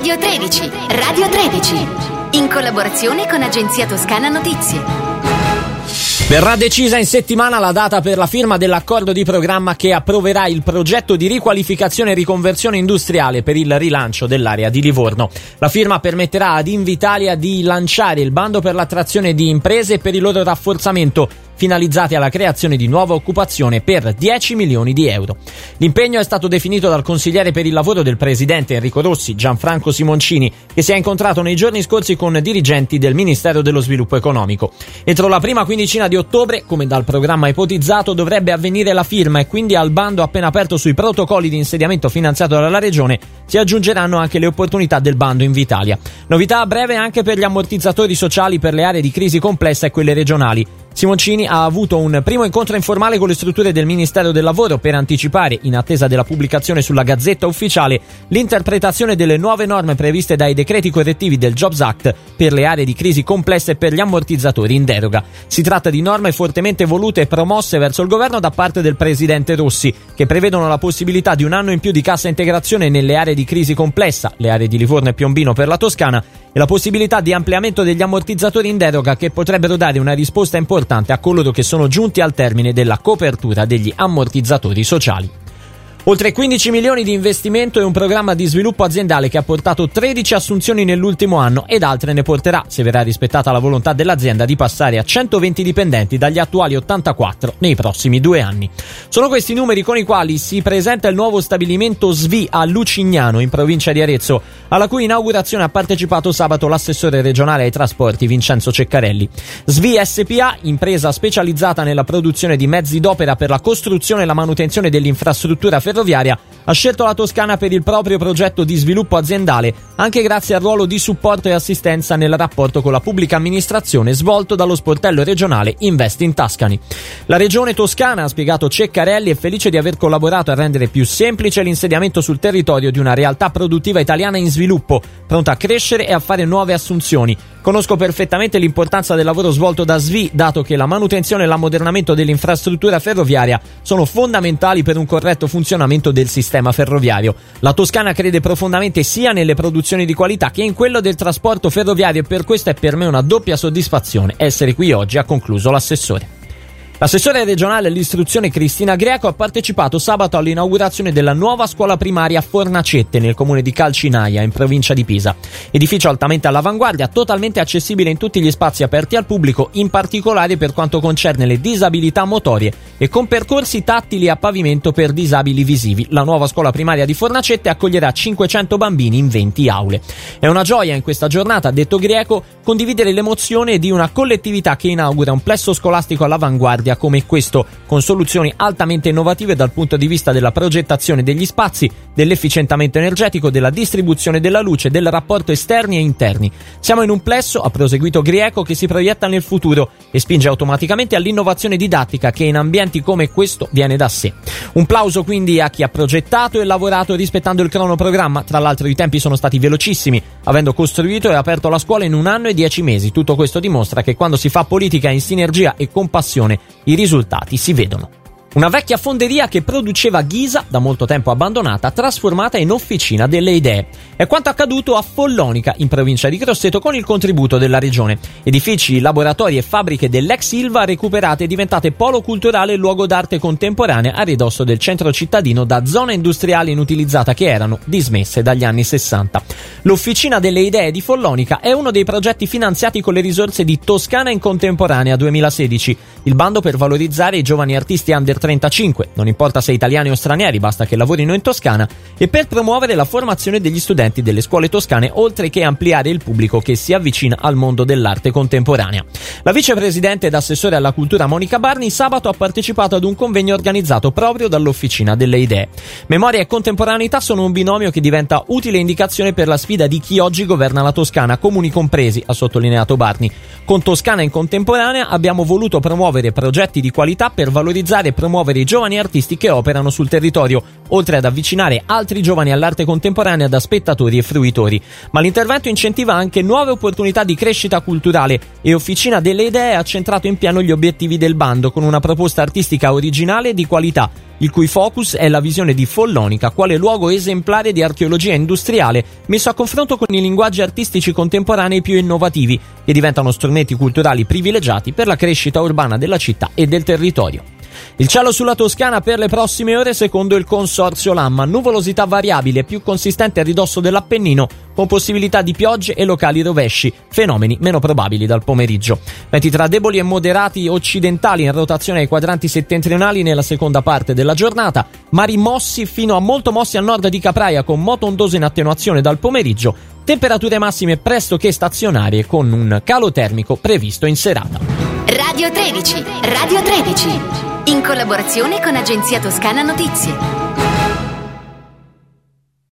Radio 13. Radio 13. In collaborazione con Agenzia Toscana Notizie. Verrà decisa in settimana la data per la firma dell'accordo di programma che approverà il progetto di riqualificazione e riconversione industriale per il rilancio dell'area di Livorno. La firma permetterà ad Invitalia di lanciare il bando per l'attrazione di imprese e per il loro rafforzamento, finalizzati alla creazione di nuova occupazione per 10 milioni di euro. L'impegno è stato definito dal consigliere per il lavoro del presidente Enrico Rossi, Gianfranco Simoncini, che si è incontrato nei giorni scorsi con dirigenti del Ministero dello Sviluppo Economico. Entro la prima quindicina di ottobre, come dal programma ipotizzato, dovrebbe avvenire la firma e quindi al bando appena aperto sui protocolli di insediamento finanziato dalla Regione si aggiungeranno anche le opportunità del bando Invitalia. Novità a breve anche per gli ammortizzatori sociali per le aree di crisi complessa e quelle regionali. Simoncini ha avuto un primo incontro informale con le strutture del Ministero del Lavoro per anticipare, in attesa della pubblicazione sulla Gazzetta Ufficiale, l'interpretazione delle nuove norme previste dai decreti correttivi del Jobs Act per le aree di crisi complesse e per gli ammortizzatori in deroga. Si tratta di norme fortemente volute e promosse verso il governo da parte del presidente Rossi, che prevedono la possibilità di un anno in più di cassa integrazione nelle aree di crisi complessa, le aree di Livorno e Piombino per la Toscana, e la possibilità di ampliamento degli ammortizzatori in deroga che potrebbero dare una risposta importante a coloro che sono giunti al termine della copertura degli ammortizzatori sociali. Oltre 15 milioni di investimento e un programma di sviluppo aziendale che ha portato 13 assunzioni nell'ultimo anno ed altre ne porterà, se verrà rispettata la volontà dell'azienda di passare a 120 dipendenti dagli attuali 84 nei prossimi 2 anni. Sono questi numeri con i quali si presenta il nuovo stabilimento SVI a Lucignano, in provincia di Arezzo, alla cui inaugurazione ha partecipato sabato l'assessore regionale ai trasporti Vincenzo Ceccarelli. SVI SPA, impresa specializzata nella produzione di mezzi d'opera per la costruzione e la manutenzione dell'infrastruttura ferroviaria, ha scelto la Toscana per il proprio progetto di sviluppo aziendale, anche grazie al ruolo di supporto e assistenza nel rapporto con la pubblica amministrazione svolto dallo sportello regionale Invest in Tuscany. La regione toscana, ha spiegato Ceccarelli, è felice di aver collaborato a rendere più semplice l'insediamento sul territorio di una realtà produttiva italiana in sviluppo, pronta a crescere e a fare nuove assunzioni. Conosco perfettamente l'importanza del lavoro svolto da SVI, dato che la manutenzione e l'ammodernamento dell'infrastruttura ferroviaria sono fondamentali per un corretto funzionamento del sistema ferroviario. La Toscana crede profondamente sia nelle produzioni di qualità che in quello del trasporto ferroviario e per questo è per me una doppia soddisfazione essere qui oggi, ha concluso l'assessore. L'assessore regionale all'istruzione Cristina Greco ha partecipato sabato all'inaugurazione della nuova scuola primaria Fornacette nel comune di Calcinaia, in provincia di Pisa. Edificio altamente all'avanguardia, totalmente accessibile in tutti gli spazi aperti al pubblico, in particolare per quanto concerne le disabilità motorie e con percorsi tattili a pavimento per disabili visivi. La nuova scuola primaria di Fornacette accoglierà 500 bambini in 20 aule. È una gioia in questa giornata, ha detto Greco, condividere l'emozione di una collettività che inaugura un plesso scolastico all'avanguardia come questo, con soluzioni altamente innovative dal punto di vista della progettazione degli spazi, dell'efficientamento energetico, della distribuzione della luce, del rapporto esterni e interni. Siamo in un plesso, ha proseguito Grieco, che si proietta nel futuro e spinge automaticamente all'innovazione didattica che in ambienti come questo viene da sé. Un plauso quindi a chi ha progettato e lavorato rispettando il cronoprogramma. Tra l'altro i tempi sono stati velocissimi, avendo costruito e aperto la scuola in 1 anno e 10 mesi. Tutto questo dimostra che quando si fa politica in sinergia e con passione i risultati si vedono. Una vecchia fonderia che produceva ghisa, da molto tempo abbandonata, trasformata in officina delle idee. È quanto accaduto a Follonica, in provincia di Grosseto, con il contributo della regione. Edifici, laboratori e fabbriche dell'ex Ilva recuperate e diventate polo culturale e luogo d'arte contemporanea a ridosso del centro cittadino da zona industriale inutilizzata che erano dismesse dagli anni 60. L'Officina delle Idee di Follonica è uno dei progetti finanziati con le risorse di Toscana in Contemporanea 2016, il bando per valorizzare i giovani artisti under 35, non importa se italiani o stranieri, basta che lavorino in Toscana, e per promuovere la formazione degli studenti delle scuole toscane, oltre che ampliare il pubblico che si avvicina al mondo dell'arte contemporanea. La vicepresidente ed assessore alla cultura Monica Barni sabato ha partecipato ad un convegno organizzato proprio dall'Officina delle Idee. Memoria e contemporaneità sono un binomio che diventa utile indicazione per la sfida di chi oggi governa la Toscana, comuni compresi, ha sottolineato Barni. Con Toscana in Contemporanea abbiamo voluto promuovere progetti di qualità per valorizzare e promuovere i giovani artisti che operano sul territorio, oltre ad avvicinare altri giovani all'arte contemporanea da spettatori e fruitori. Ma l'intervento incentiva anche nuove opportunità di crescita culturale e Officina delle Idee ha centrato in pieno gli obiettivi del bando con una proposta artistica originale e di qualità, il cui focus è la visione di Follonica quale luogo esemplare di archeologia industriale messo a confronto con i linguaggi artistici contemporanei più innovativi, che diventano strumenti culturali privilegiati per la crescita urbana della città e del territorio. Il cielo sulla Toscana per le prossime ore secondo il consorzio Lamma, nuvolosità variabile più consistente a ridosso dell'Appennino con possibilità di piogge e locali rovesci, fenomeni meno probabili dal pomeriggio. Venti tra deboli e moderati occidentali in rotazione ai quadranti settentrionali nella seconda parte della giornata, mari mossi fino a molto mossi a nord di Capraia con moto ondoso in attenuazione dal pomeriggio, temperature massime pressoché stazionarie con un calo termico previsto in serata. Radio 13, in collaborazione con Agenzia Toscana Notizie.